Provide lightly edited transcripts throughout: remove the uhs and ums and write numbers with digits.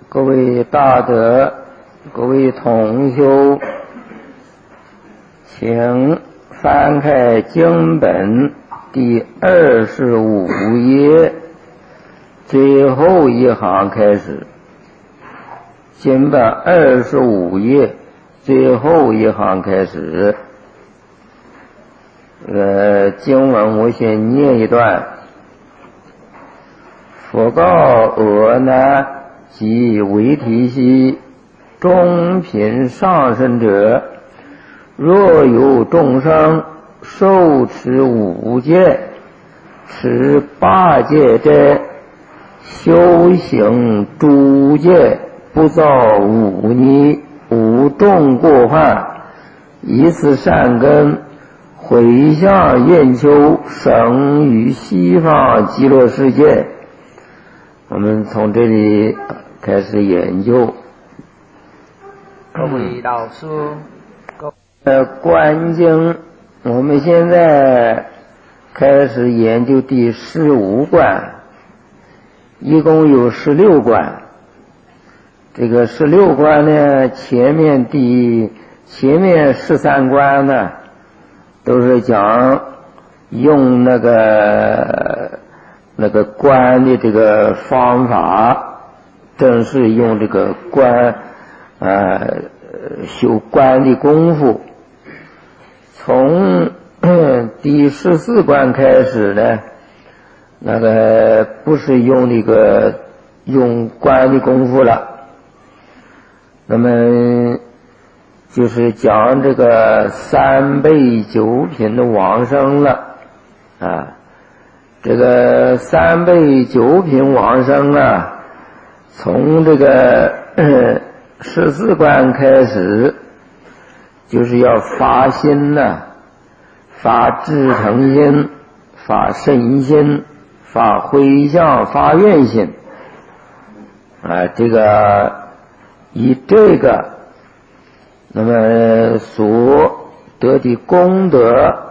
各位大德，各位同修，请翻开经本第25页最后一行开始。经本25页最后一行开始。经文我先念一段。佛告阿难及为提悉，中品上生者，若有众生受持五戒，持八戒者，修行诸戒，不造污泥，无众过患，以此善根，回向愿求，生于西方极乐世界。我们从这里开始研究。 各位老师， 观经，我们现在开始研究第15观，一共有16观。这个16观呢，前面13观呢，都是讲用那个观的这个方法，正是用这个观修观的功夫。从第14观开始呢，那个不是用观的功夫了，那么就是讲这个3辈9品的往生了啊。这个3辈9品往生啊，从这个14观开始，就是要发心呐，发至诚心，发身心，发回向，发愿心啊。这个以这个，那么所得的功德。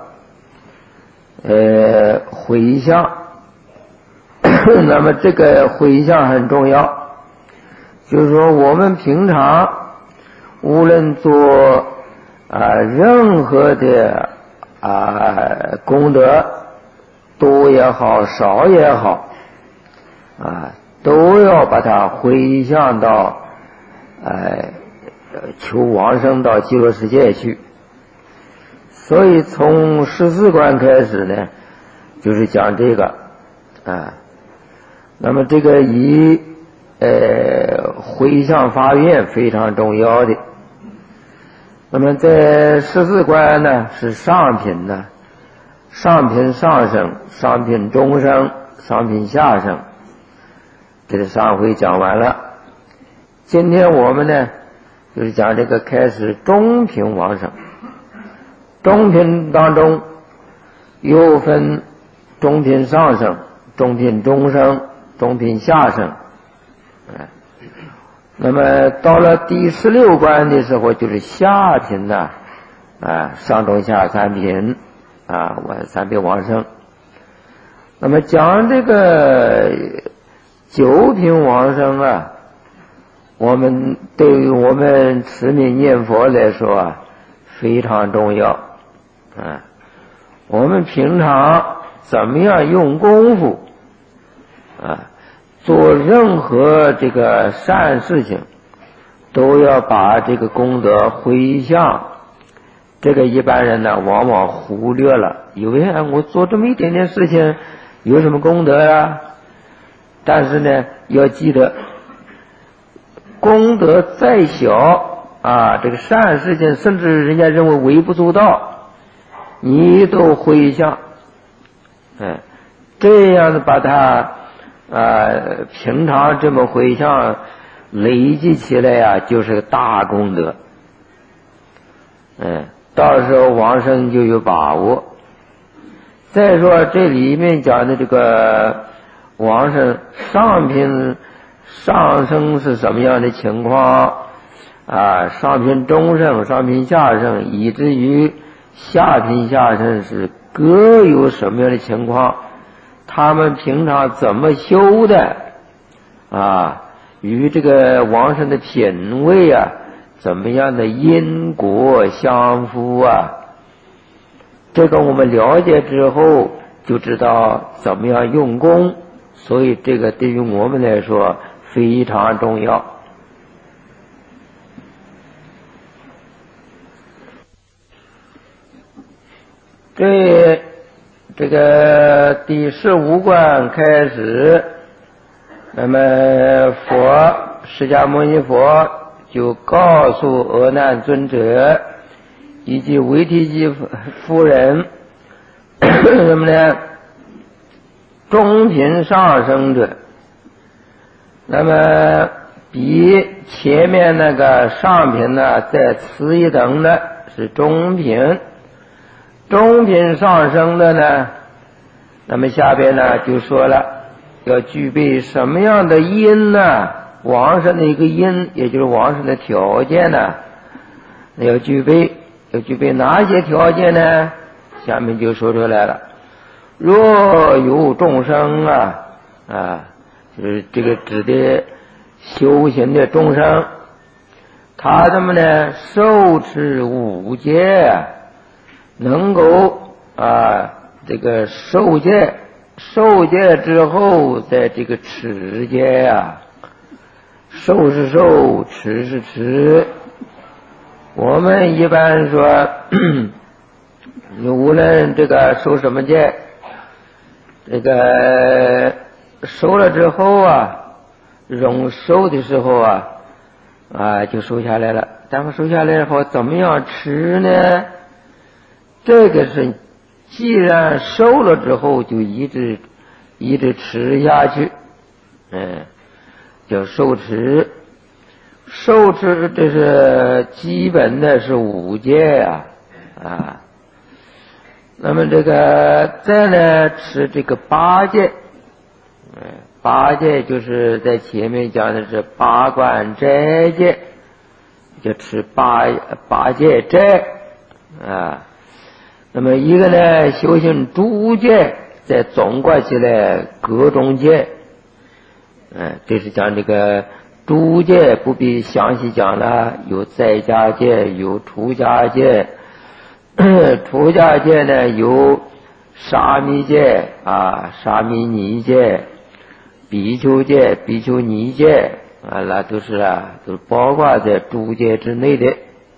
回向那么这个回向很重要，就是说我们平常无论做任何的功德，多也好少也好都要把它回向到求往生到极乐世界去。所以从14观开始呢，就是讲这个那么这个以回向发愿非常重要的。那么在14观呢，是上品呢，上品上生，上品中生，上品下生，这个上回讲完了。今天我们呢，就是讲这个开始中品往生。中品当中又分中品上生、中品中生、中品下生那么到了第16观的时候，就是下品的上中下3品3品往生。那么讲这个9品往生我们对于我们持名念佛来说非常重要我们平常怎么样用功夫做任何这个善事情，都要把这个功德回向。这个一般人呢往往忽略了，以为我做这么一点点事情有什么功德但是呢要记得，功德再小这个善事情甚至人家认为微不足道，你都回向这样的把它平常这么回向累积起来就是个大功德到时候往生就有把握。再说这里面讲的这个往生上品上生是什么样的情况上品中生、上品下生，以至于下品下生是各有什么样的情况，他们平常怎么修的与这个往生的品位啊，怎么样的因果相符啊？这个我们了解之后，就知道怎么样用功，所以这个对于我们来说非常重要。这个第15关开始，那么释迦牟尼佛就告诉阿难尊者以及维提基夫人，什么呢？中品上升者，那么比前面那个上品呢再次一等的是中品。中品上升的呢，那么下边呢就说了，要具备什么样的因呢？往生的一个因，也就是往生的条件呢，要具备哪些条件呢？下面就说出来了。若有众生就是这个指的修行的众生，他怎么呢？受持五戒，能够这个受戒之后，在这个持戒受是受，持是持。我们一般说无论这个受什么戒，这个收了之后收的时候就收下来了。但是收下来以后怎么样持呢？这个是既然收了之后就一直持下去，叫受持。受持这是基本的是五戒那么这个再呢持这个八戒，八戒就是在前面讲的是八关斋戒，就持八戒斋那么一个呢修行诸戒，再总括起来各种戒，这是讲这个诸戒不必详细讲了，有在家戒，有出家戒。出家戒呢有沙弥戒沙弥尼戒、比丘戒、比丘尼戒那都是包括在诸戒之内的。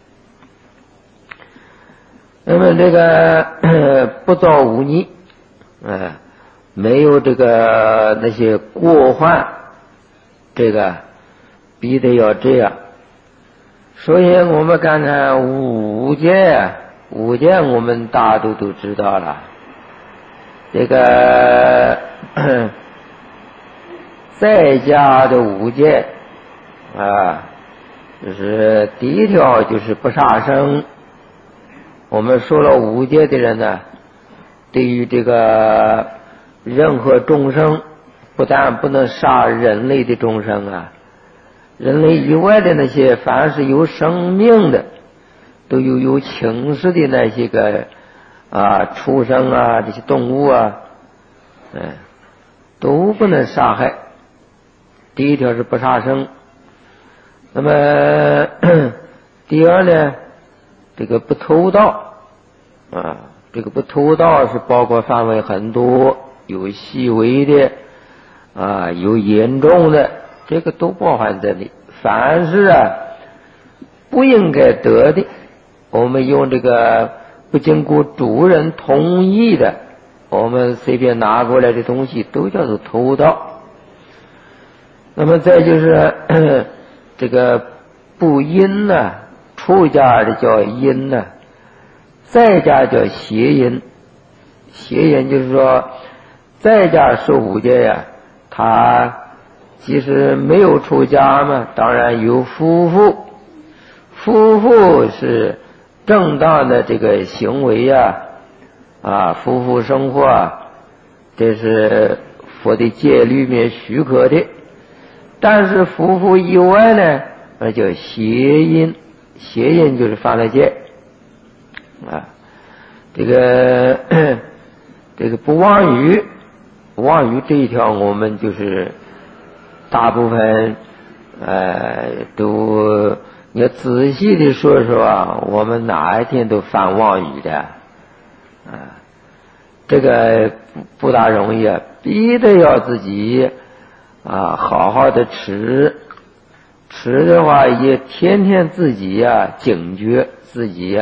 那么这个不造污泥，没有这个那些过患，这个必得要这样。所以我们看看五戒我们大都知道了。这个在家的五戒就是第一条就是不杀生。我们说了五戒的人呢，对于这个任何众生，不但不能杀人类的众生人类以外的那些凡是有生命的，都有情识的那些个畜生这些动物都不能杀害。第一条是不杀生。那么第二呢，这个不偷盗这个不偷盗是包括范围很多，有细微的有严重的，这个都包含在内。凡是不应该得的，我们用这个不经过主人同意的，我们随便拿过来的东西都叫做偷盗。那么再就是这个不淫出家的叫淫在家叫邪淫。邪淫就是说在家受五戒他即使没有出家嘛，当然有夫妇是正当的这个行为夫妇生活这是佛的戒律里面许可的。但是夫妇以外呢，那叫邪淫。邪淫就是犯了戒这个不妄语这一条我们就是大部分都你要仔细的说说啊，我们哪一天都犯妄语的，这个不大容易啊，逼得要自己好好的吃的话，也天天自己警觉自己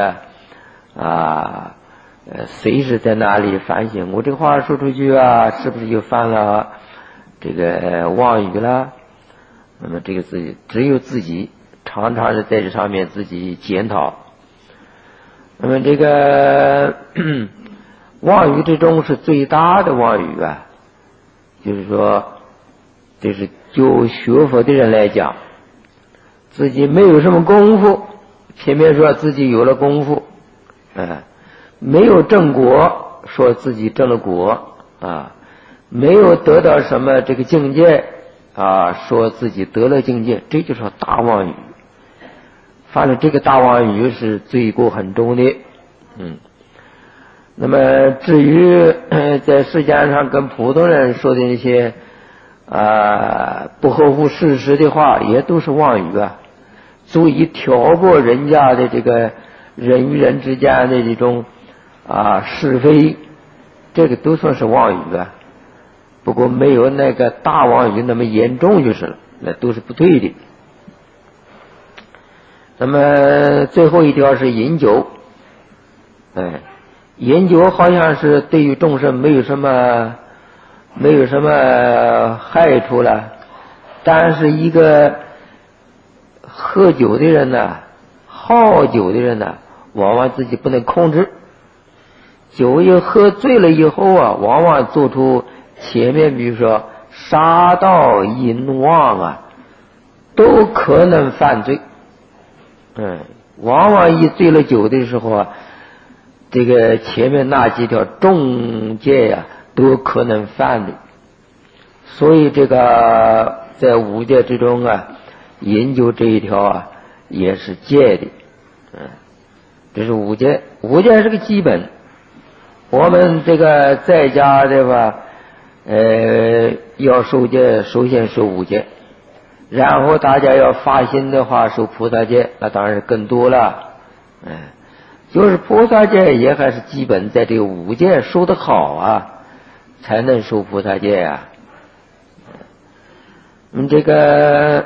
随时在哪里反省，我这话说出去是不是又犯了这个妄语了？那么这个只有自己常常的在这上面自己检讨。那么这个妄语之中是最大的妄语就是说，就是就学佛的人来讲，自己没有什么功夫，前面说自己有了功夫，没有正果，说自己正了果没有得到什么这个境界说自己得了境界，这就是大妄语。反正这个大妄语是罪过很重的。那么至于在世间上跟普通人说的那些不合乎事实的话，也都是妄语足以挑拨人家的这个人与人之间的这种是非，这个都算是妄语不过没有那个大妄语那么严重就是了，那都是不对的。那么最后一条是饮酒，饮酒好像是对于众生没有什么害处了，但是一个喝酒的人好酒的人往往自己不能控制，酒一喝醉了以后往往做出前面比如说杀盗淫妄都可能犯罪。往往一醉了酒的时候这个前面那几条重戒都可能犯的。所以这个在五戒之中饮酒这一条也是戒的。这是五戒，五戒是个基本。我们这个在家的要受戒，首先受五戒，然后大家要发心的话受菩萨戒，那当然是更多了。就是菩萨戒也还是基本，在这个五戒受得好才能受菩萨戒这个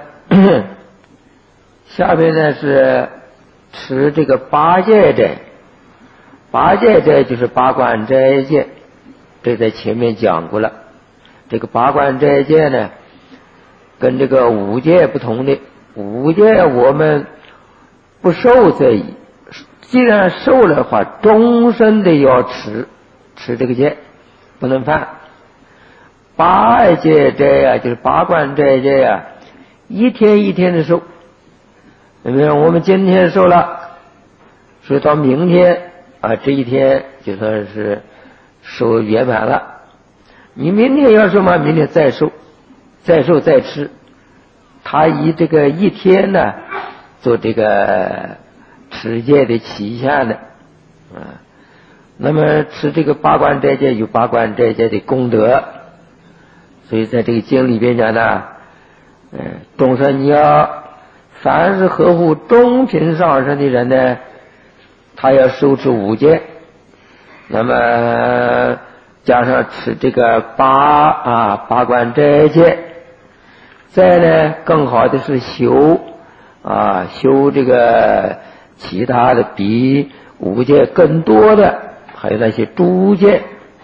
下面呢是持这个八戒斋。八戒斋就是八关斋戒，这在前面讲过了。这个八关斋戒呢跟这个五戒不同的，五戒我们不受则已，既然受了的话，终身的要持这个戒，不能犯。八戒斋就是八关斋戒一天一天的受。我们今天受了，所以到明天这一天就算是受圆满了。你明天要受吗？明天再受再吃。他以这个一天做这个持戒的期限的那么吃这个八关斋戒有八关斋戒的功德。所以在这个经里边讲众生你要凡是合乎中品上身的人呢，他要受持五戒，那么加上持这个八关斋戒，再呢更好的是修这个其他的比五戒更多的，还有那些诸戒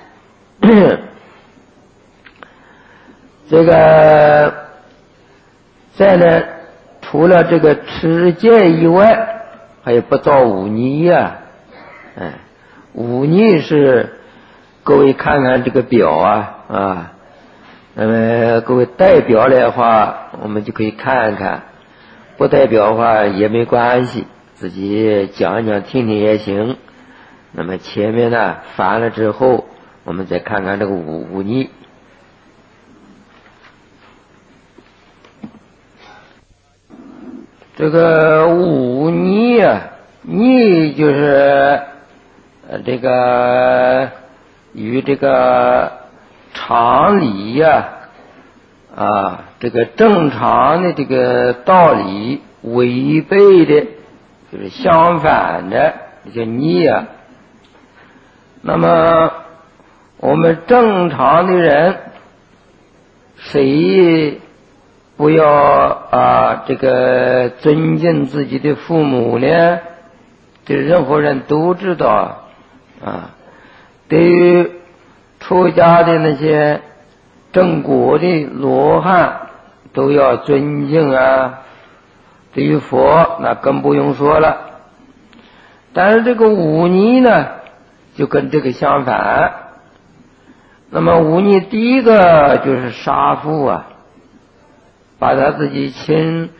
这个再呢除了这个持戒以外，还有不造忤逆忤逆是各位看看这个表那么各位代表来的话我们就可以看看，不代表的话也没关系，自己讲一讲听听也行。那么前面翻了之后我们再看看这个忤逆。这个忤逆逆就是这个与这个常理这个正常的这个道理违背的，就是相反的，叫逆啊。那么我们正常的人，谁不要这个尊敬自己的父母呢？这任何人都知道对于出家的那些正果的罗汉都要尊敬啊。对于佛那更不用说了。但是这个忤逆呢，就跟这个相反。那么忤逆第一个就是杀父把他自己亲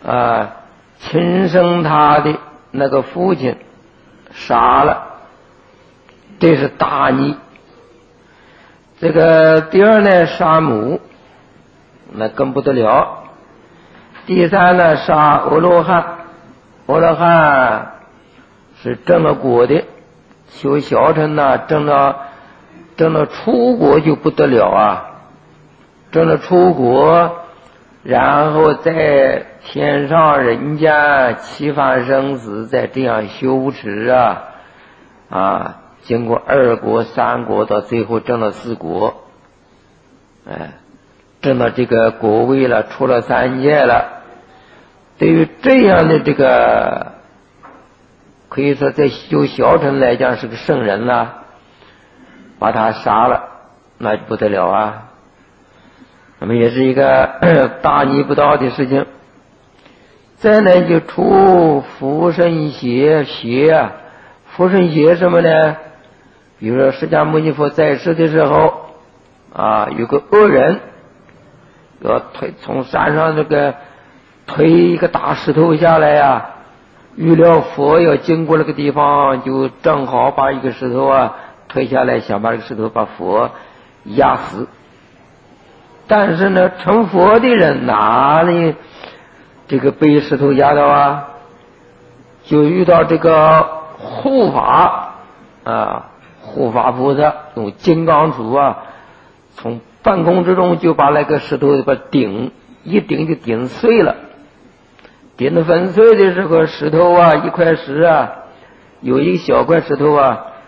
生他的那个父亲杀了，这是大逆。这个第二呢，杀母，那更不得了。第三呢，杀阿罗汉。阿罗汉是证了果的，修小乘证了出国就不得了证了出国，然后在天上人间七法生死，再这样修持经过2国3国，到最后证了4国，证到这个国位了，出了3界了。对于这样的这个，可以说在修小乘来讲是个圣人了，把他杀了，那就不得了那么也是一个大逆不道的事情。再来就出附身邪附身邪什么呢？比如说释迦牟尼佛在世的时候有个恶人要从山上这个推一个大石头下来预料佛要经过那个地方，就正好把一个石头推下来，想把这个石头把佛压死。但是呢，成佛的人哪里这个被石头压到就遇到这个护法护法菩萨用金刚杵从半空之中就把那个石头把一顶就顶碎了。顶得粉碎的时候，石头一块石有一小块石头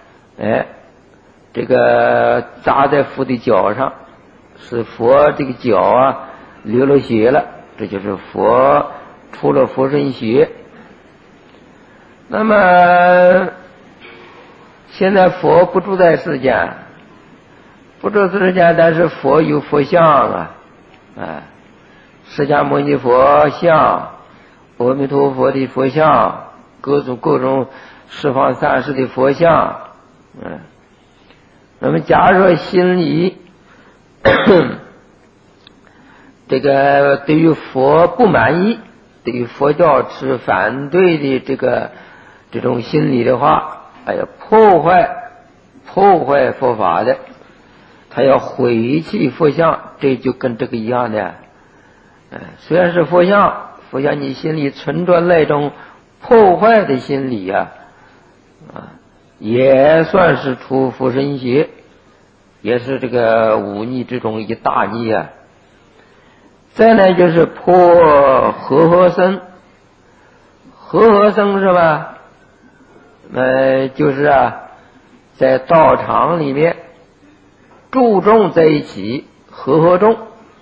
这个砸在佛的脚上，使佛这个脚流了血了，这就是佛出了佛身血。那么现在佛不住在世间，但是佛有佛像释迦牟尼佛像，阿弥陀佛的佛像，各种十方三世的佛像那么假如说心里这个对于佛不满意，对于佛教持反对的这种心理的话，破坏佛法的，他要毁弃佛像，这就跟这个一样的虽然是佛像你心里存着那种破坏的心理也算是出附身邪，也是这个忤逆之中一大逆再来就是破和僧是吧？就是在道场里面注重在一起，和众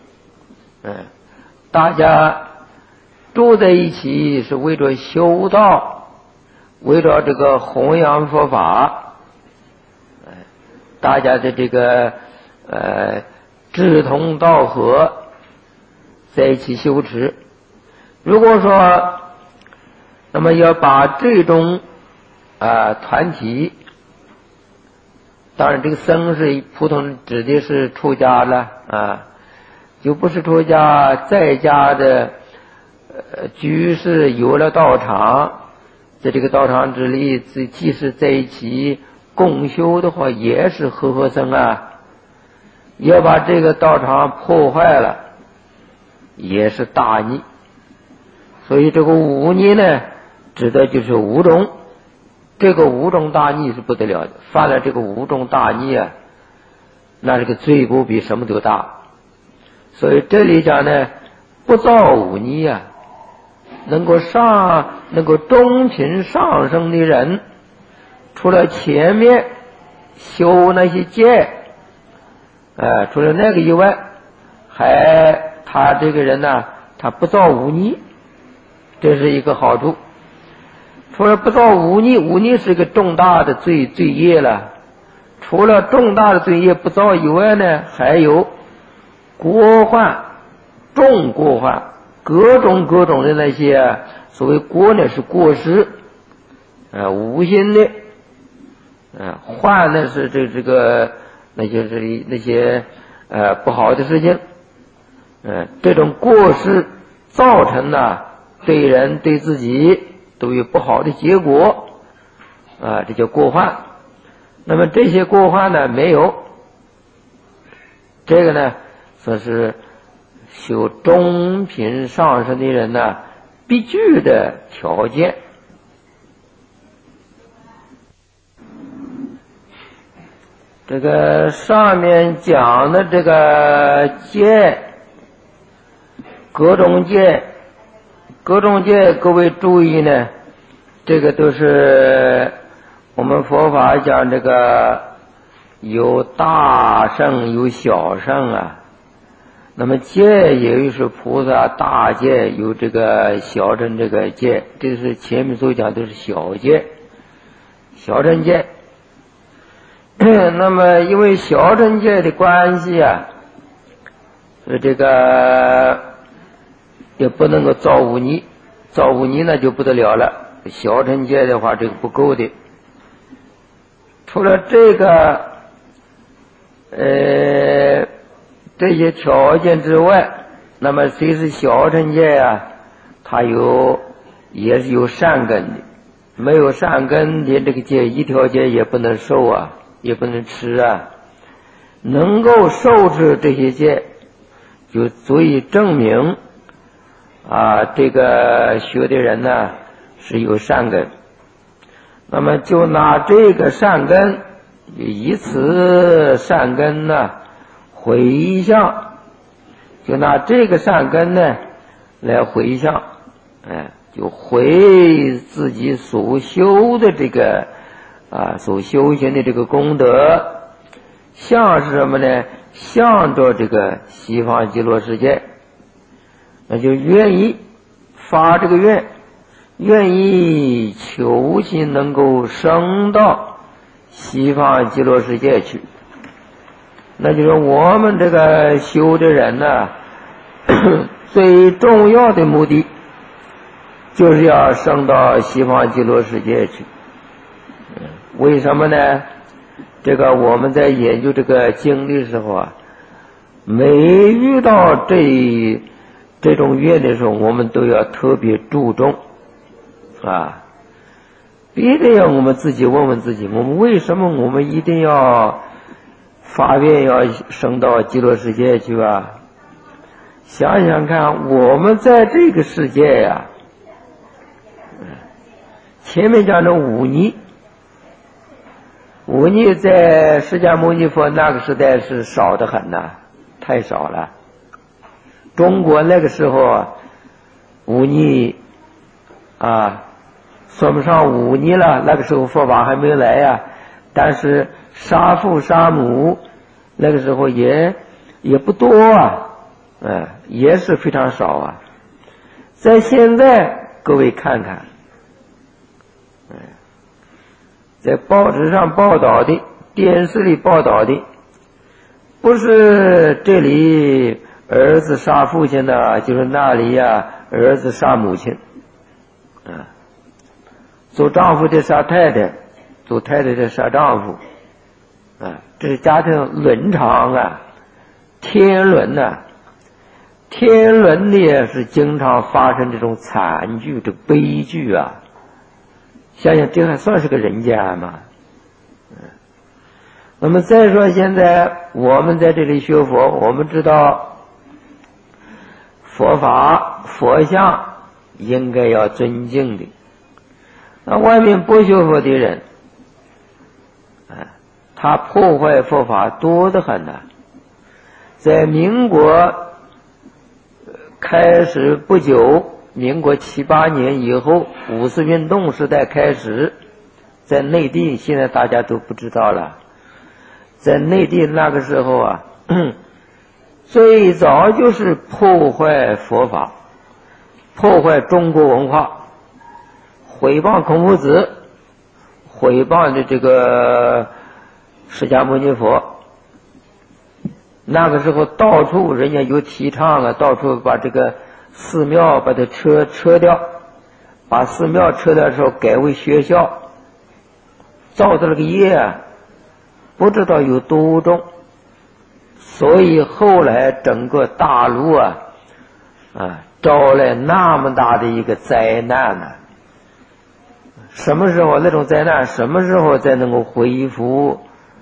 大家住在一起是为着修道，为着这个弘扬佛法大家的这个志同道合，在一起修持。如果说那么要把这种团体，当然这个僧是普通指的是出家了就不是出家，在家的居士有了道场，在这个道场之里即使在一起共修的话，也是和僧要把这个道场破坏了，也是大逆。所以这个忤逆呢，指的就是五种。这个五种大逆是不得了的，犯了这个五种大逆那这个罪过比什么都大。 所以这里讲呢，不造忤逆啊，能够中品上升的人，除了前面修那些戒，除了那个以外，他这个人呢，他不造忤逆，这是一个好处。除了不造忤逆，忤逆是一个重大的罪业了。除了重大的罪业不造以外呢，还有过患、重过患，各种的那些所谓过呢是过失，无心的，患呢是那些不好的事情，这种过失造成了对人对自己都有不好的结果，这叫过患。那么这些过患呢没有，这个呢说是修中品上升的人呢必具的条件。这个上面讲的这个戒，各种戒，各位注意呢，这个都是我们佛法讲这个有大乘有小乘啊。那么戒也是菩萨大戒，有这个小乘这个戒，这是前面所讲都是小戒，小乘戒。那么因为小乘戒的关系啊，这个也不能够造忤逆，造忤逆那就不得了了。小乘戒的话，这个不够的。除了这个这些条件之外，那么虽是小乘戒啊，它也是有善根的。没有善根的这个戒，一条戒也不能受啊，也不能吃啊。能够受持这些戒，就足以证明这个学的人呢是有善根。那么就拿这个善根，以此善根呢回向，就拿这个善根呢来回向，就回自己所修的这个所修行的这个功德，像是什么呢？向着这个西方极乐世界，那就愿意发这个愿，愿意求其能够升到西方极乐世界去。那就是我们这个修的人呢，最重要的目的就是要升到西方极乐世界去。为什么呢？这个我们在研究这个经的时候啊，每遇到这种愿的时候，我们都要特别注重必定要我们自己问问自己，我们为什么我们一定要发愿要升到极乐世界去啊？想想看，我们在这个世界呀，前面讲的忤逆在释迦牟尼佛那个时代是少得很呐，太少了。中国那个时候忤逆算不上忤逆了，那个时候佛法还没来呀。但是杀父杀母那个时候也不多也是非常少啊。在现在各位看看，在报纸上报道的，电视里报道的，不是这里儿子杀父亲的，就是那里儿子杀母亲做丈夫的杀太太，做太太的杀丈夫这是家庭伦常天伦天伦的也是经常发生这种惨剧，这悲剧想想这还算是个人家吗？那么再说现在我们在这里学佛，我们知道佛法佛像应该要尊敬的。那外面不学佛的人他破坏佛法多得很在民国开始不久，民国7、8年以后，5四运动时代开始，在内地，现在大家都不知道了。在内地那个时候啊，最早就是破坏佛法，破坏中国文化，毁谤孔夫子，毁谤的这个释迦牟尼佛。那个时候到处人家有提倡啊，到处把这个寺庙把它撤掉，把寺庙撤掉的时候改为学校，造的那个业啊，不知道有多重。所以后来整个大陆啊招来那么大的一个灾难呢。什么时候那种灾难什么时候才能够恢复，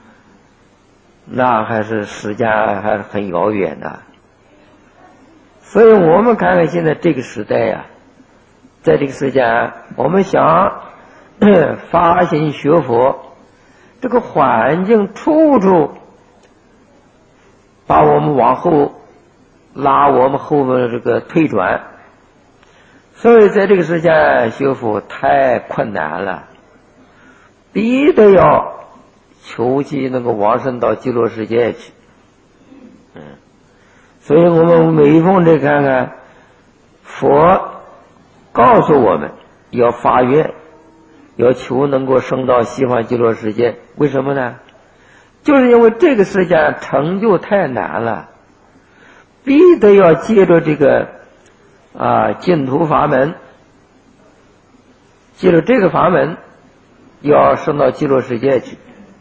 那还是时间还是很遥远的。所以我们看看现在这个时代呀，在这个时间我们想发心学佛，这个环境处处把我们往后拉，我们后面这个退转。所以在这个时间学佛太困难了，必得要求其能够往生到极乐世界去。所以我们每逢这看看佛告诉我们要发愿，要求能够升到西方极乐世界。为什么呢？就是因为这个世界成就太难了，必得要借着这个净土法门，借着这个法门要升到极乐世界去。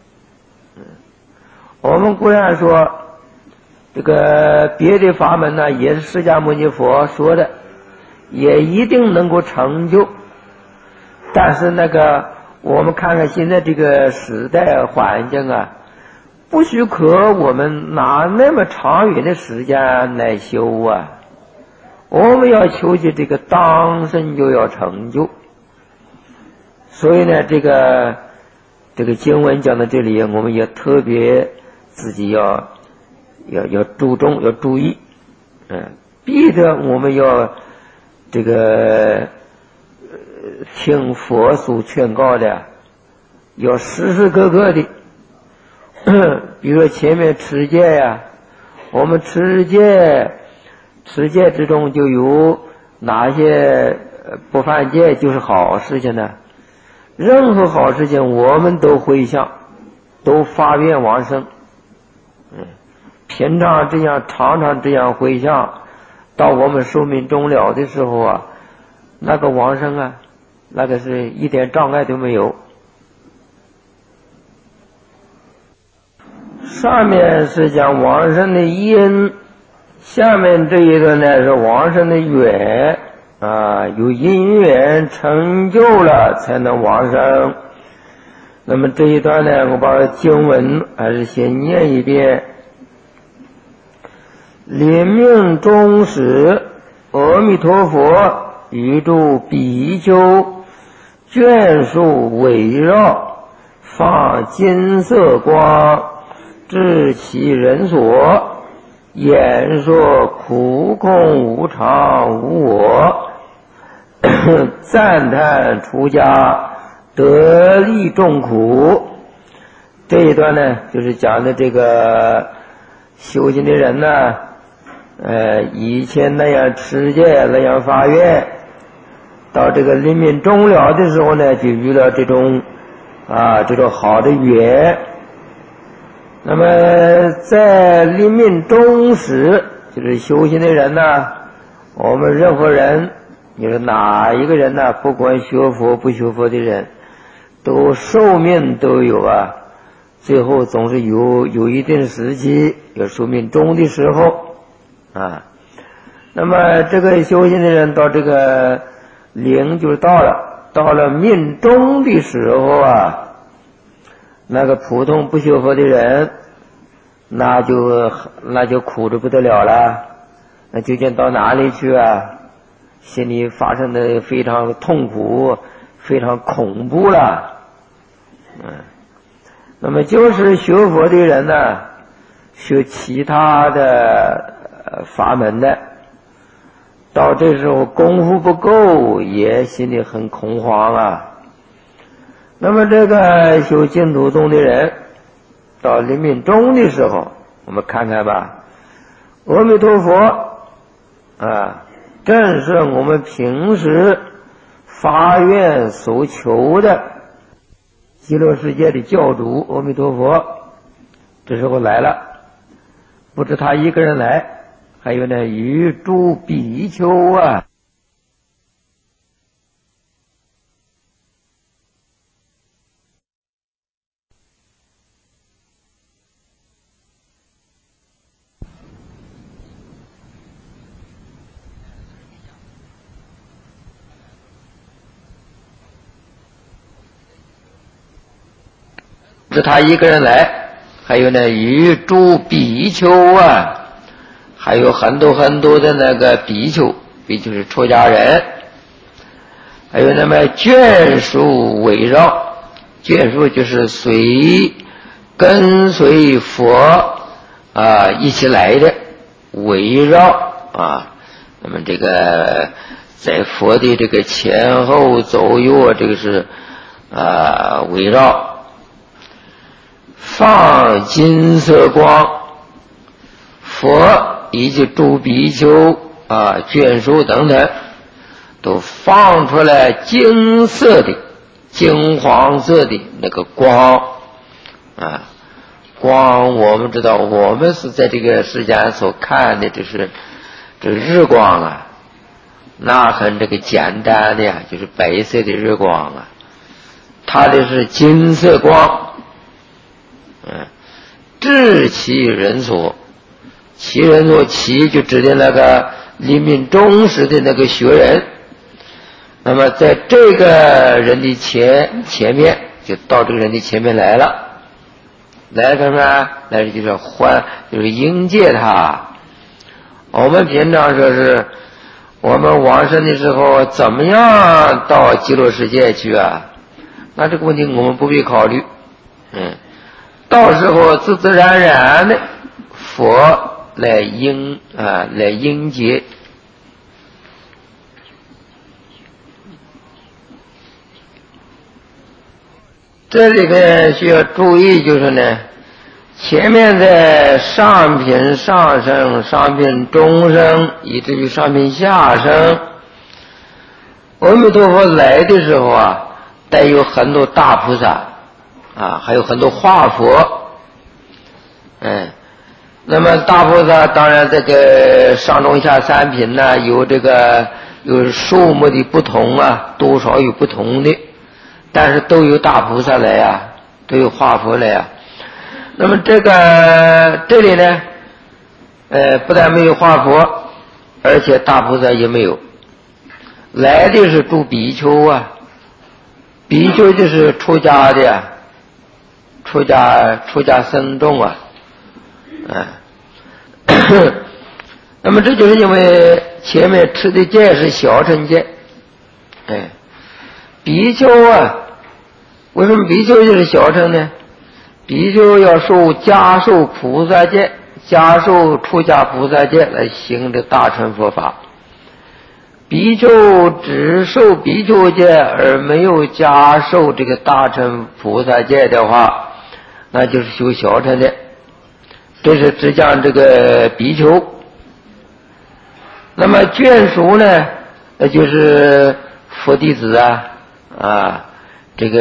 我们固然说这个别的法门呢，也是释迦牟尼佛说的，也一定能够成就。但是那个我们看看现在这个时代环境啊，不许可我们拿那么长远的时间来修啊。我们要求取这个当生就要成就。所以呢，这个经文讲到这里，我们也特别自己要注重，要注意，逼着我们要这个听佛所劝告的，要时时刻刻的，比如说前面持戒呀，我们持戒之中就有哪些不犯戒就是好事情呢？任何好事情我们都回向，都发愿往生。平常这样常常这样回向，到我们寿命终了的时候啊，那个往生啊，那个是一点障碍都没有。上面是讲往生的因，下面这一段呢是往生的缘有因缘成就了才能往生。那么这一段呢，我把经文还是先念一遍。临命终时，阿弥陀佛与诸比丘眷属围绕，放金色光，至其人所，言说苦空无常无我，赞叹出家得利众苦。这一段呢，就是讲的这个修行的人呢，以前那样持戒，那样发愿，到这个临命终了的时候呢，就遇到这种好的缘。那么在临命终时，就是修行的人呢，我们任何人，你说哪一个人呢，不管学佛不学佛的人，都寿命都有最后总是有一定时期有寿命终的时候那么这个修行的人到这个灵就到了命终的时候那个普通不学佛的人，那就苦得不得了了。那究竟到哪里去心里发生的非常痛苦，非常恐怖了。那么就是学佛的人呢，学其他的法门的， 到这时候功夫不够，也心里很恐慌啊。那么这个修净土宗的人，到临命终的时候，我们看看吧，阿弥陀佛啊，正是我们平时发愿所求的极乐世界的教主阿弥陀佛，这时候来了，不止他一个人来，还有呢与诸比丘啊。是他一个人来，还有呢与诸比丘啊，还有很多的那个比丘，比丘是出家人，还有那么眷属围绕，眷属就是跟随佛啊一起来的，围绕啊，那么这个在佛的这个前后左右，这个是围绕。放金色光，佛以及诸比丘啊、眷属等等，都放出来金色的、金黄色的那个光啊。光我们知道，我们是在这个世间所看的，就是这日光啊，那很这个简单的呀，就是白色的日光啊，它的是金色光。至其人所，其人所，其就指的那个临命终时的那个学人。那么在这个人的前面，就到这个人的前面来了，来干嘛？来就是迎接他。我们平常说是我们往生的时候怎么样到极乐世界去啊？那这个问题我们不必考虑，到时候自自然然的佛来迎接。这里边需要注意就是呢，前面的上品上生、上品中生以至于上品下生，阿弥陀佛来的时候啊，带有很多大菩萨啊，还有很多化佛，那么大菩萨当然这个上中下三品呢，有数目的不同啊，多少有不同的，但是都有大菩萨来啊，都有化佛来啊。那么这里呢，不但没有化佛，而且大菩萨也没有，来的是诸比丘啊，比丘就是出家的呀。出家僧众啊，那么这就是因为前面持的戒是小乘戒，比丘啊，为什么比丘就是小乘呢？比丘要加受菩萨戒，加受出家菩萨戒来行这大乘佛法。比丘只受比丘戒而没有加受这个大乘菩萨戒的话，那就是修小乘的，这是只讲这个比丘。那么眷属呢，那就是佛弟子这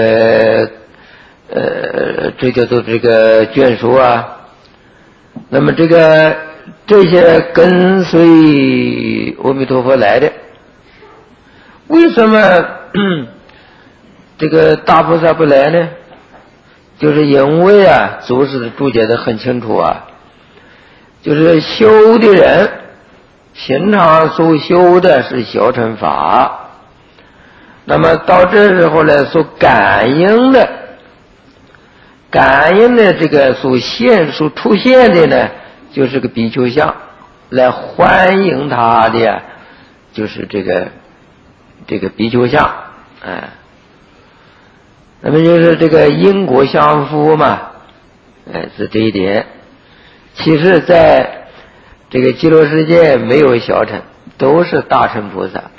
叫做这个眷属啊。那么这些跟随阿弥陀佛来的，为什么这个大菩萨不来呢？就是因为祖师注解的很清楚啊，就是修的人平常所修的是小乘法，那么到这时候呢，所感应的这个所出现的呢，就是个比丘相，来欢迎他的就是这个比丘相，那么就是这个因果相符嘛，是这一点。其实在这个极乐世界没有小乘， 都是大乘菩萨。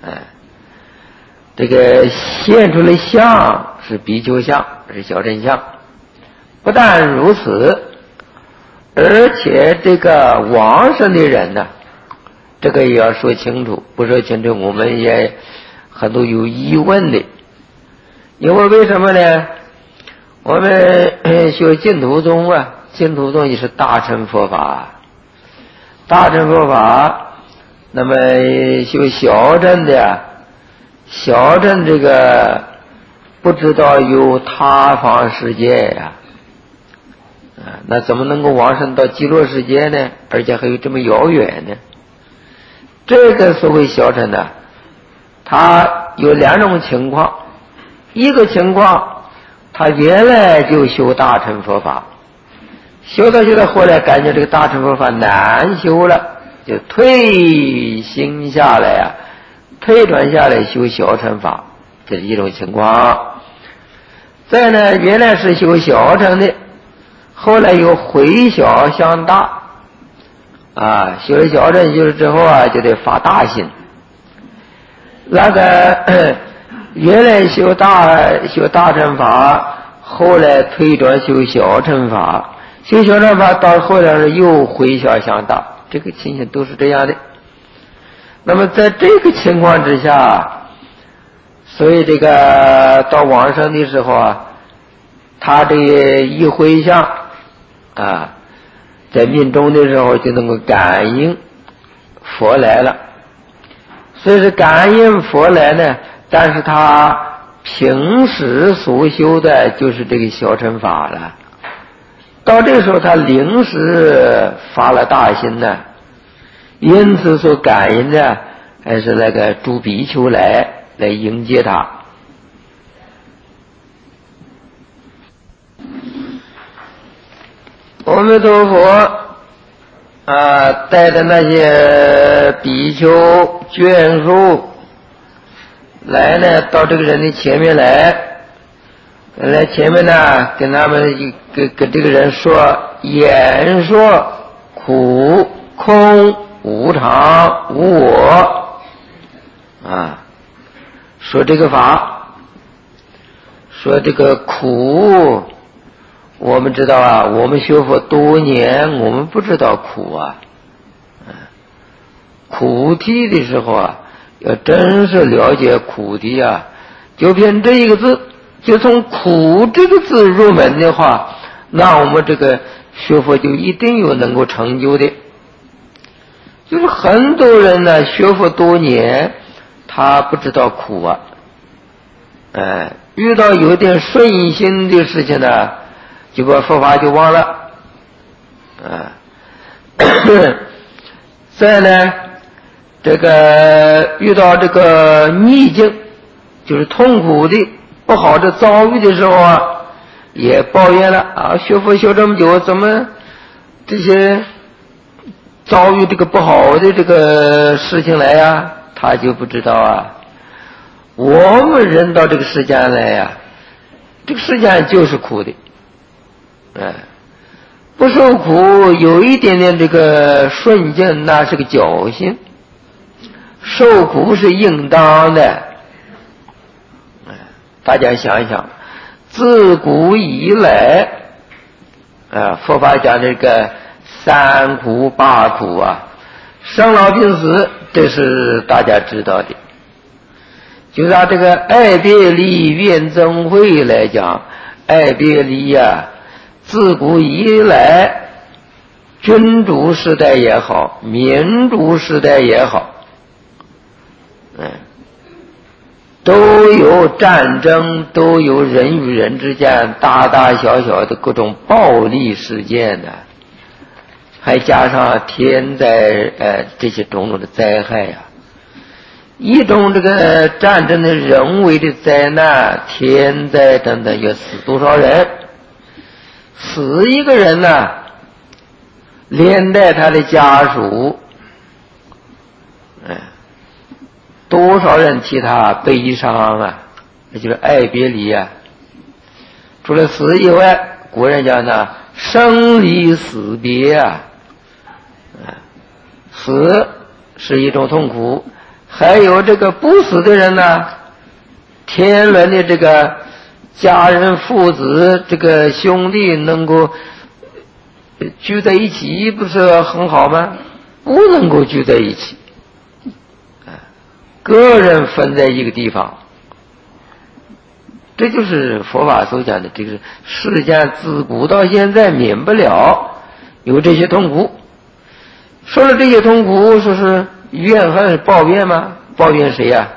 这个现出来相是比丘相，是小乘相。不但如此，而且这个往生的人呢，这个也要说清楚，不说清楚我们也很多有疑问的。因为什么呢？我们学净土宗啊，净土宗也是大乘佛法，大乘佛法。那么修小乘的，小乘这个不知道有他方世界呀，那怎么能够往生到极乐世界呢？而且还有这么遥远呢？这个所谓小乘的，它有两种情况。一个情况，他原来就修大乘佛法，修到后来感觉这个大乘佛法难修了，就退心下来啊，退转下来修小乘法，这是一种情况。再呢，原来是修小乘的，后来又回小向大啊，修了小乘修了之后啊，就得发大心。那个原来修大乘法，后来退转修小乘法，修小乘法到后来又回小向大，这个情形都是这样的。那么在这个情况之下，所以这个到往生的时候啊，他这一回向啊，在命中的时候就能够感应佛来了。所以是感应佛来呢，但是他平时所修的就是这个小乘法了。到这个时候他临时发了大心呢，因此所感应的还是那个诸比丘来迎接他。阿弥陀佛带着那些比丘眷属来呢，到这个人的前面来前面呢，跟他们跟这个人说，演说苦空无常无我说这个法，说这个苦。我们知道啊，我们学佛多年，我们不知道苦苦谛的时候啊，要真是了解苦谛啊，就凭这一个字，就从苦这个字入门的话，那我们这个学佛就一定有能够成就的。就是很多人呢，学佛多年，他不知道苦遇到有点顺心的事情呢，就把佛法就忘了再呢，这个遇到这个逆境，就是痛苦的不好的遭遇的时候啊，也抱怨了学佛学这么久，怎么这些遭遇这个不好的这个事情来呀，他就不知道我们人到这个世间来这个世间就是苦的不受苦，有一点点这个顺境，那是个侥幸，受苦是应当的大家想一想，自古以来佛法讲这个三苦八苦生老病死，这是大家知道的。就拿这个爱别离怨憎会来讲，爱别离自古以来，君主时代也好，民主时代也好都有战争，都有人与人之间大大小小的各种暴力事件还加上天灾这些种种的灾害一种这个战争的人为的灾难，天灾等等，要死多少人？死一个人连带他的家属多少人替他悲伤那就是爱别离除了死以外，古人讲生离死别死是一种痛苦，还有这个不死的人呢，天伦的这个家人父子这个兄弟能够聚在一起，不是很好吗？不能够聚在一起，个人分在一个地方，这就是佛法所讲的这个世间自古到现在免不了有这些痛苦。说了这些痛苦，说是怨恨抱怨吗？抱怨谁呀？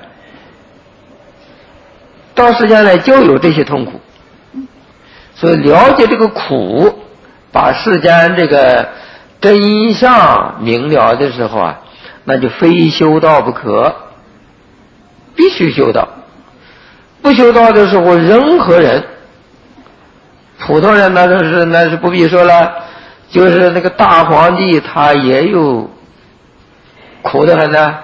到世间来就有这些痛苦，所以了解这个苦，把世间这个真相明了的时候啊，那就非修道不可，必须修道。不修道的时候，任何人，普通人那是不必说了，就是那个大皇帝他也有苦得很呢。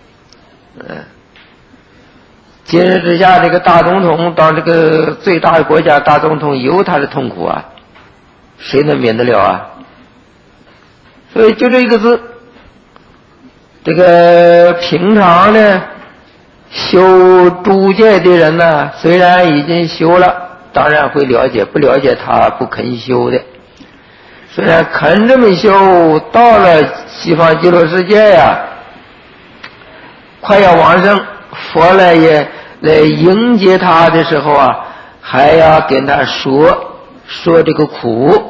今日之下这个大总统当这个最大的国家大总统有他的痛苦啊，谁能免得了啊？所以就这一个字，这个平常呢修诸戒的人呢，虽然已经修了，当然会了解，不了解他不肯修的。虽然肯这么修，到了西方极乐世界呀，快要往生，佛来迎接他的时候啊，还要跟他说这个苦，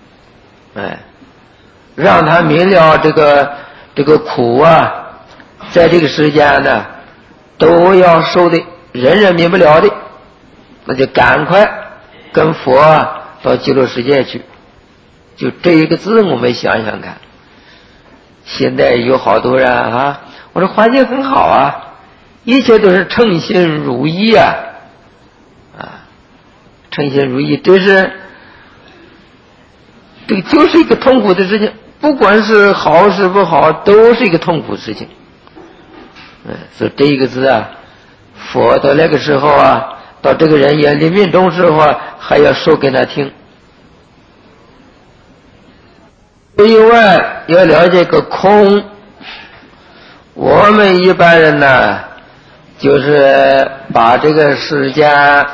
让他明了这个苦啊，在这个世间呢都要受的，人人免不了的，那就赶快跟佛到极乐世界去。就这一个字，我们想想看，现在有好多人啊，我说环境很好啊，一切都是称心如意啊，称心如意，这个就是一个痛苦的事情，不管是好是不好，都是一个痛苦的事情。所以这一个字啊，佛到那个时候啊，到这个人眼里命中时候啊，还要说给他听。另外要了解个空，我们一般人呢，就是把这个世间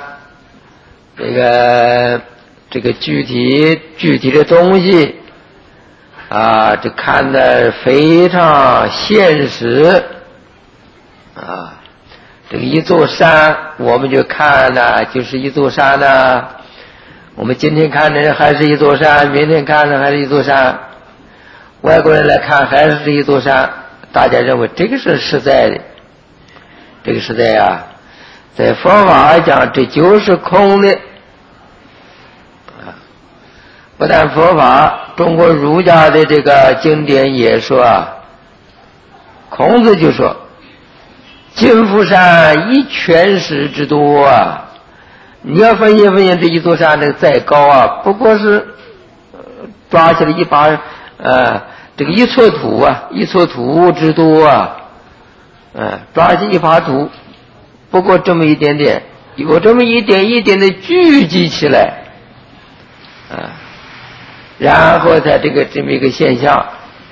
这个具体的东西啊，这看得非常现实啊。这个一座山，我们就看呢，就是一座山呢。我们今天看的还是一座山，明天看的还是一座山。外国人来看还是一座山，大家认为这个是实在的。这个实在啊，在佛法来讲，这就是空的。不但佛法，中国儒家的这个经典也说啊，孔子就说：“金福山以全石之多啊！”你要分析这一座山，这个再高啊，不过是抓起来一把这个一撮土啊，一撮土之多啊，抓起一把土，不过这么一点点，有这么一点一点的聚集起来，然后在这么一个现象。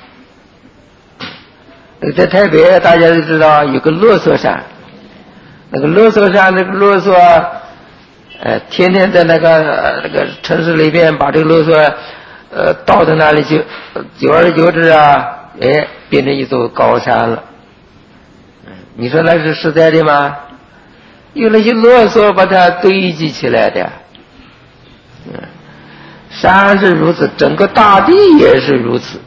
在台北大家都知道有个乐色山，那个乐色山，那个乐色天天在那个城市里边把这个乐色倒到那里去，久而久之啊，变成一座高山了。你说那是实在的吗？有那些垃圾把它堆积起来的。山是如此，整个大地也是如此。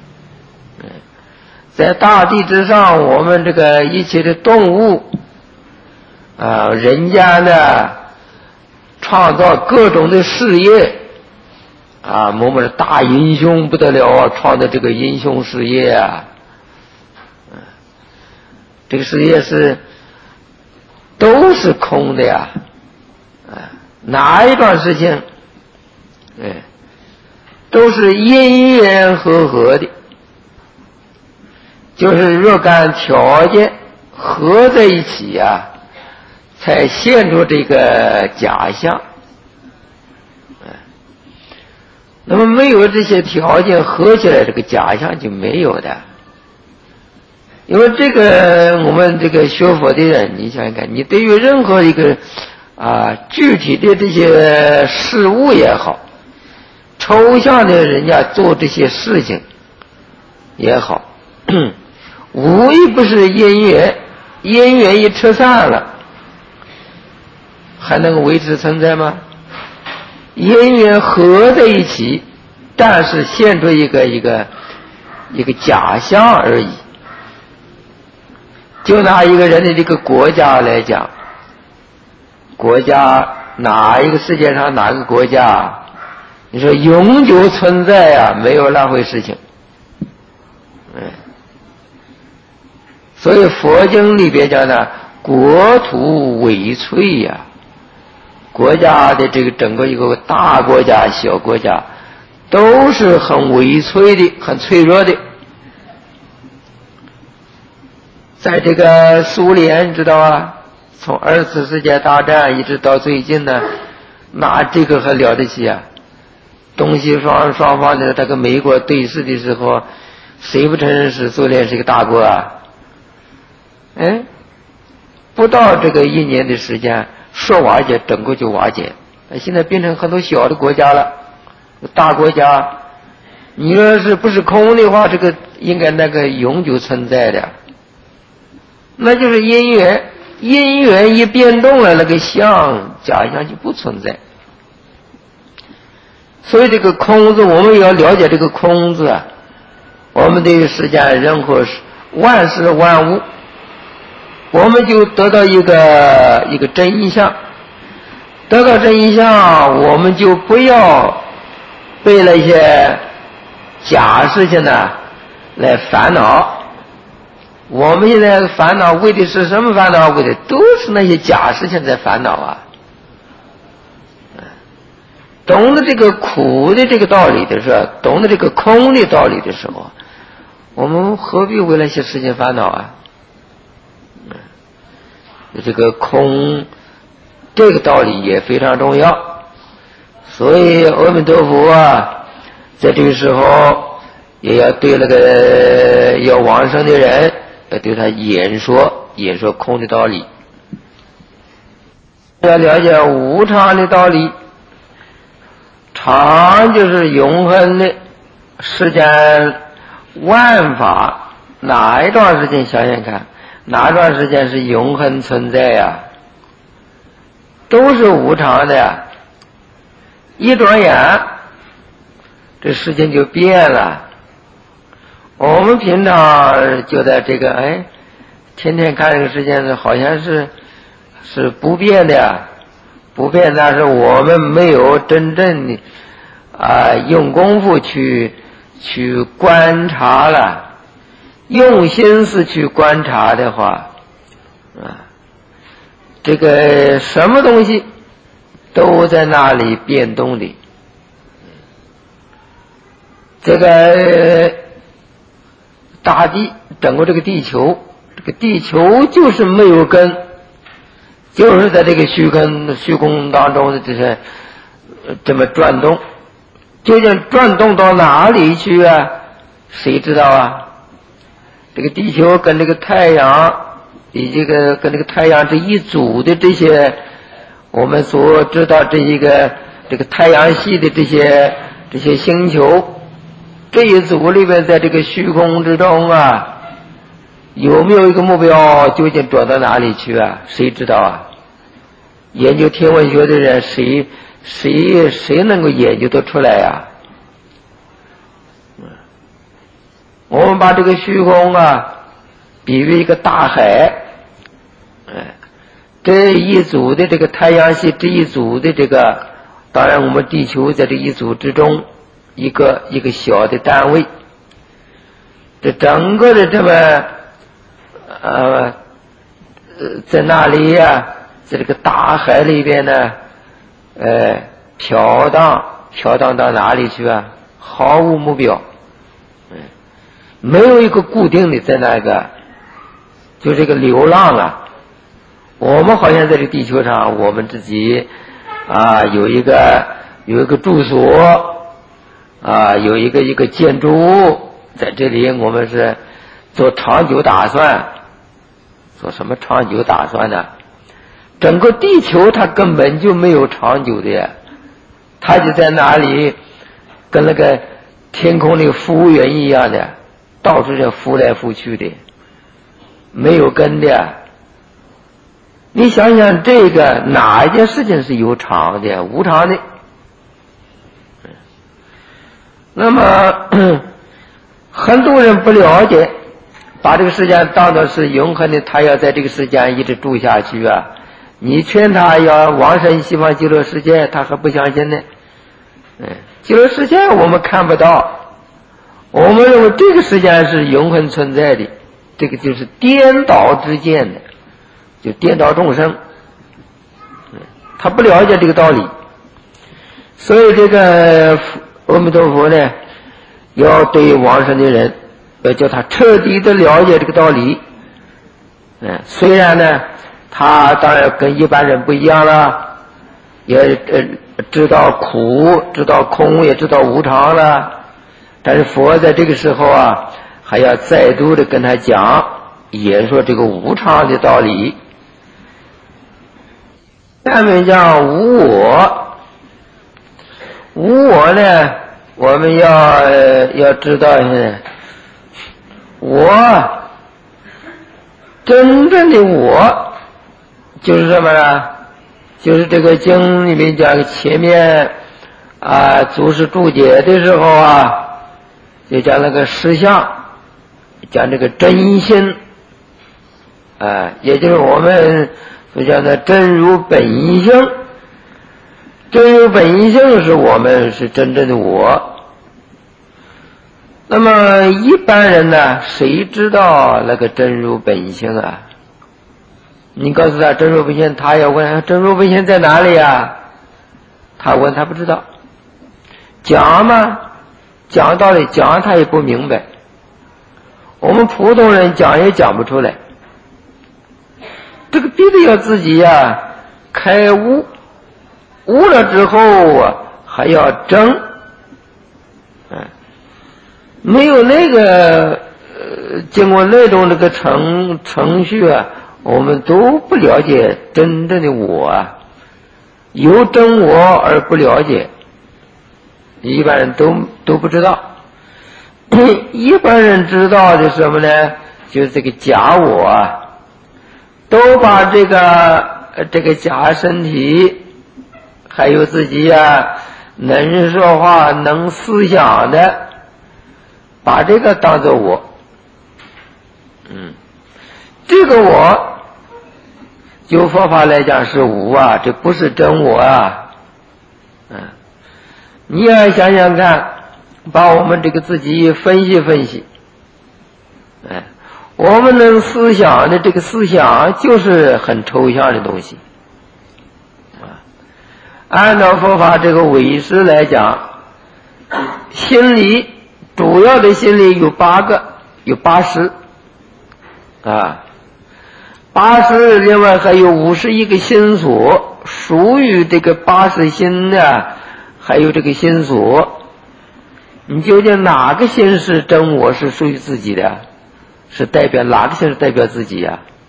在大地之上，我们这个一切的动物人家呢创造各种的事业某某的大英雄不得了啊，创造这个英雄事业啊，这个事业都是空的呀，哪一桩事情都是因缘和合的，就是若干条件合在一起才现出这个假象。那么没有这些条件合起来，这个假象就没有的。 因为这个我们这个学佛的人，你想想看，你对于任何一个具体的这些事物也好，抽象的人家做这些事情也好，无一不是因缘，因缘一撤散了，还能维持存在吗？因缘合在一起，但是现出一个假象而已。就拿一个人的这个国家来讲，国家哪一个世界上哪个国家，你说永久存在啊，没有那回事情。所以佛经里边讲呢，国土委脆呀，国家的这个整个一个大国家小国家都是很委脆的，很脆弱的。在这个苏联知道啊，从2次世界大战一直到最近呢，那这个还了得起啊，东西双方的这个美国对视的时候，谁不承认是苏联是一个大国啊？不到这个1年的时间，说瓦解整个就瓦解，现在变成很多小的国家了，大国家，你说是不是空的话，这个应该那个永久存在的，那就是因缘，因缘一变动了，那个假象就不存在。所以这个空字，我们要了解这个空字啊，我们对于世间任何万事万物，我们就得到一个真相，得到真相，我们就不要被那些假事情呢来烦恼。我们现在烦恼为的是什么烦恼？为的都是那些假事情在烦恼啊。懂得这个苦的这个道理的时候，懂得这个空的道理的时候，我们何必为那些事情烦恼啊？这个空这个道理也非常重要。所以阿弥陀佛啊，在这个时候也要对那个要往生的人，要对他演说空的道理，要了解无常的道理。常就是永恒的，世间万法哪一段时间想想看，哪一段时间是永恒存在呀？都是无常的呀，一转眼这事情就变了。我们平常就在这个天天看这个世界好像是不变的呀，不变，但是我们没有真正的用功夫去观察了，用心思去观察的话这个什么东西都在那里变动的。这个大地整个这个地球，这个地球就是没有根，就是在这个虚空当中的这些这么转动，究竟转动到哪里去啊？谁知道啊？这个地球跟这个太阳，以这个跟这个太阳这一组的这些，我们所知道这个太阳系的这些星球，这一组里边，在这个虚空之中啊，有没有一个目标？究竟转到哪里去啊？谁知道啊？研究天文学的人，谁能够研究得出来呀？我们把这个虚空比喻一个大海，这一组的这个太阳系，这一组的这个，当然我们地球在这一组之中，一个小的单位，这整个的这么在那里呀，在这个大海里边呢，飘荡到哪里去啊？毫无目标，没有一个固定的在那个，就这个流浪啊。我们好像在这地球上，我们自己有一个住所有一个建筑物，在这里我们是做长久打算。做什么长久打算呢？整个地球它根本就没有长久的呀，它就在那里跟那个天空那个浮云一样的，到处在浮来浮去的，没有根的。你想想这个哪一件事情是有常的无常的？那么很多人不了解，把这个世界当作是永恒的，他要在这个世界一直住下去啊。你劝他要往生西方极乐世界，他还不相信呢。极乐世界我们看不到，我们认为这个世界是永恒存在的，这个就是颠倒之见的，就颠倒众生。他不了解这个道理，所以这个阿弥陀佛呢，要对往生的人要叫他彻底的了解这个道理。虽然呢他当然跟一般人不一样了，也知道苦，知道空，也知道无常了，但是佛在这个时候啊，还要再度的跟他讲，也说这个无常的道理。下面讲无我。无我呢，我们要知道我真正的我就是什么呢？就是这个经里面讲前面祖师注解的时候啊，就讲那个实相，讲这个真心，也就是我们所讲的真如本性。真如本性是我们是真正的我。那么一般人呢，谁知道那个真如本性啊？你告诉他真如本性，他要问真如本性在哪里啊？他问他不知道。讲嘛，讲道理讲他也不明白。我们普通人讲也讲不出来。这个必须要自己开悟，悟了之后还要证。没有那个经过那种这个程序我们都不了解真正的我有真我而不了解，一般人都不知道。一般人知道的什么呢？就是这个假我都把这个假身体，还有自己能说话能思想的，把这个当作我。这个我就佛法来讲是无这不是真我你要想想看，把我们这个自己分析分析，我们能思想的这个思想就是很抽象的东西。按照佛法这个唯识来讲，心理主要的心理有8个，有8080，另外还有51个心所，属于这个80心还有这个心所。你究竟哪个心是真我，是属于自己的，是代表哪个心是代表自己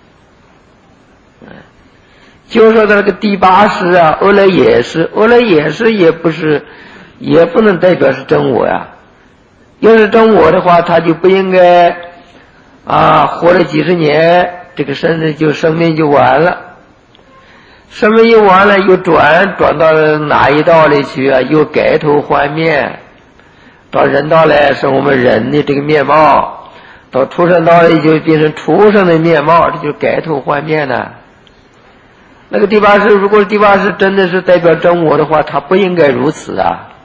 就说这个第80阿赖耶识，阿赖耶识也不能代表是真我要是真我的话，他就不应该活了几十年，这个生命就完了。生命一完了，又转到哪一道里去又改头换面，到人道来是我们人的这个面貌，到畜生道里就变成畜生的面貌，这就是改头换面那个第80，如果第80真的是代表真我的话，它不应该如此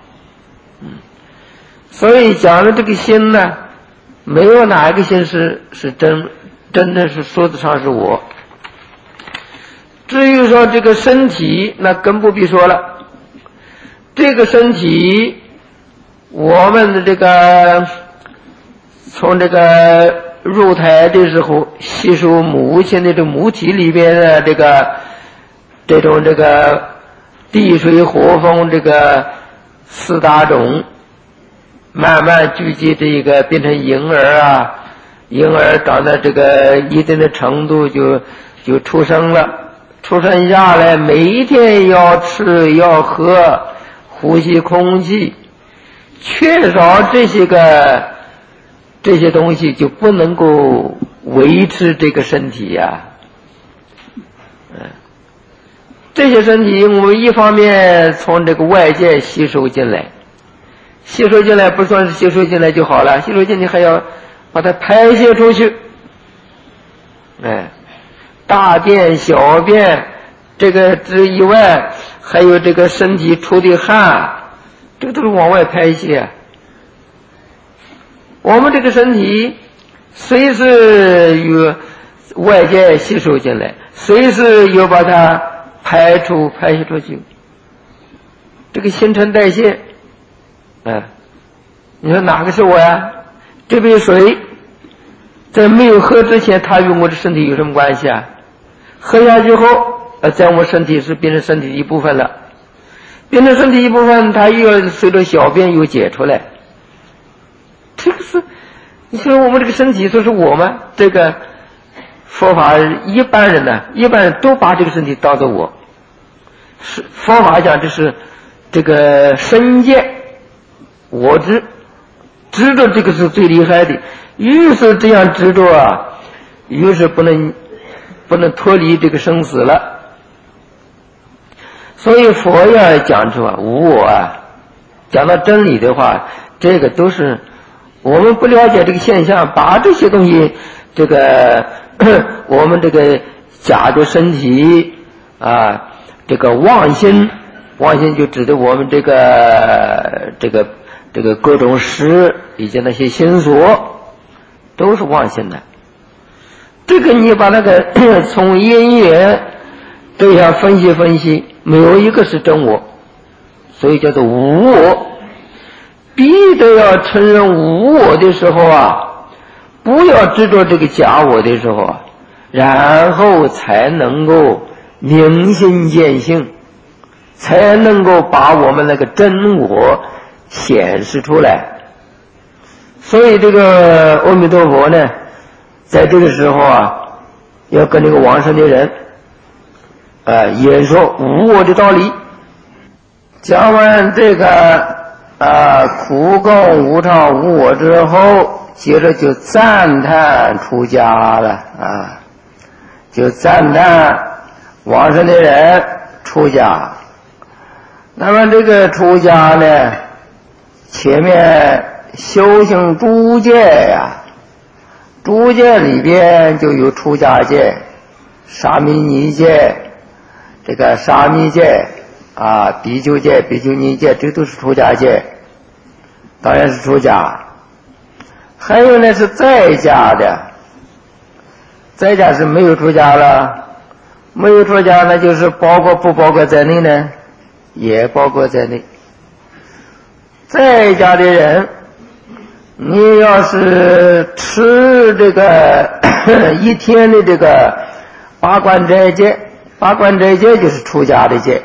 所以讲的这个心呢，没有哪一个心是真的是说得上是我。至于说这个身体，那更不必说了。这个身体，我们的这个从这个入胎的时候吸收母亲的这母体里边的这种地水火风这个4大种，慢慢聚集变成婴儿婴儿长到这个一定的程度就出生了，出生下来每一天要吃要喝，呼吸空气，缺少这些东西就不能够维持这个身体呀。这些身体我们一方面从这个外界吸收进来，不算是吸收进来就好了，吸收进来还要把它排泄出去。大便小便这以外，还有这个身体出的汗，这个都是往外排泄。我们这个身体随时与外界吸收进来，随时又把它排泄出去，这个新陈代谢。你说哪个是我呀？这杯水在没有喝之前，它与我的身体有什么关系啊？喝下去后，在我身体是变成身体的一部分了，变成身体一部分，它又要随着小便又解出来。这个是，你说我们这个身体就是我吗？这个佛法一般人都把这个身体当作我。是佛法讲这是这个身见我知道这个是最厉害的，越是这样执着啊，越是不能脱离这个生死了。所以佛要讲出无我啊，讲到真理的话，这个都是我们不了解这个现象，把这些东西这个我们这个假的身体啊，这个妄心就指的我们这个各种识以及那些心所都是妄心的。这个你把那个从因缘这样分析，没有一个是真我，所以叫做无我。必得要承认无我的时候啊，不要执着这个假我的时候啊，然后才能够明心见性，才能够把我们那个真我显示出来。所以这个阿弥陀佛呢，在这个时候啊，要跟这个往生的人演说无我的道理。讲完这个苦供无常无我之后，接着就赞叹出家了就赞叹往生的人出家。那么这个出家呢，前面修行诸戒呀，诸戒里边就有出家戒、沙弥尼戒，这个沙弥戒比丘戒、比丘尼戒，这都是出家戒，当然是出家。还有呢是在家的，在家是没有出家了，没有出家那就是包括不包括在内呢？也包括在内。在家的人，你要是吃这个一天的这个八关斋戒，八关斋戒就是出家的戒。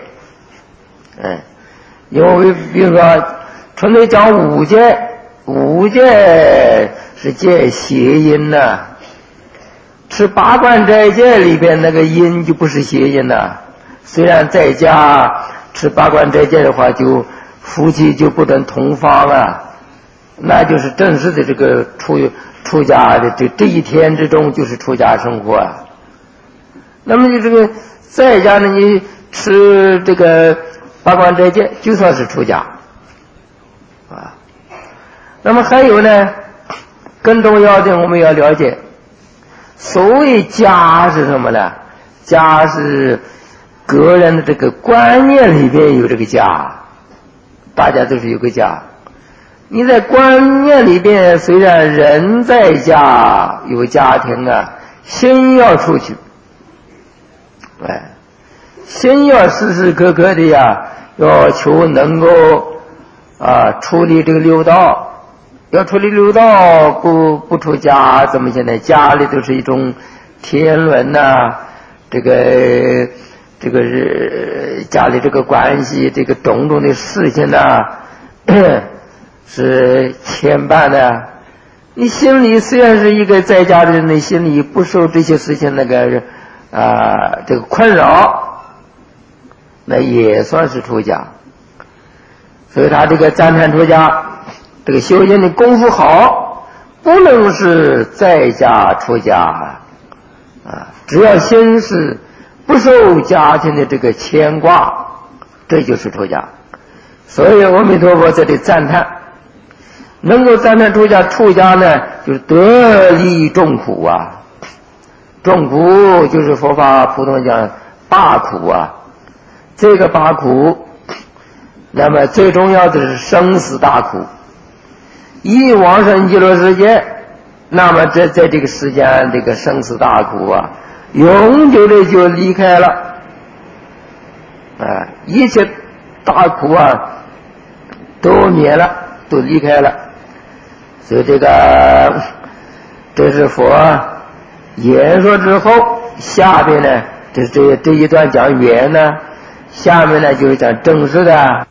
因为比如说纯粹讲五戒，五戒是戒邪淫吃八关斋戒里边那个淫就不是邪淫虽然在家吃八关斋戒的话，就夫妻就不能同房那就是正式的这个出家的这一天之中就是出家生活那么你这个在家呢，你吃这个八关斋戒就算是出家那么还有呢，更重要的我们要了解，所谓家是什么呢？家是个人的这个观念里边有这个家，大家都是有个家。你在观念里边虽然人在家有家庭心要出去心要时时刻刻的要求能够处理这个六道。要处理六道不出家怎么现在家里都是一种天伦这个家里这个关系，这个种种的事情是牵绊你心里虽然是一个在家的人，你心里不受这些事情这个困扰，那也算是出家。所以他这个赞叹出家，这个修行的功夫好，不能是在家出家只要心是不受家庭的这个牵挂，这就是出家。所以阿弥陀佛这里赞叹，能够赞叹出家呢，就是得利众苦啊。众苦就是佛法普通讲八苦啊。这个八苦，那么最重要的是生死大苦。一往生极乐世界，那么在这个世间这个生死大苦啊，永久的就离开了一切大苦啊都灭了，都离开了。所以这是佛演说之后，下边呢这一段讲缘呢，下面呢就是讲正式的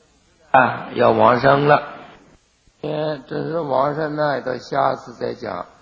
要往生了。这是往生呢，到下次再讲。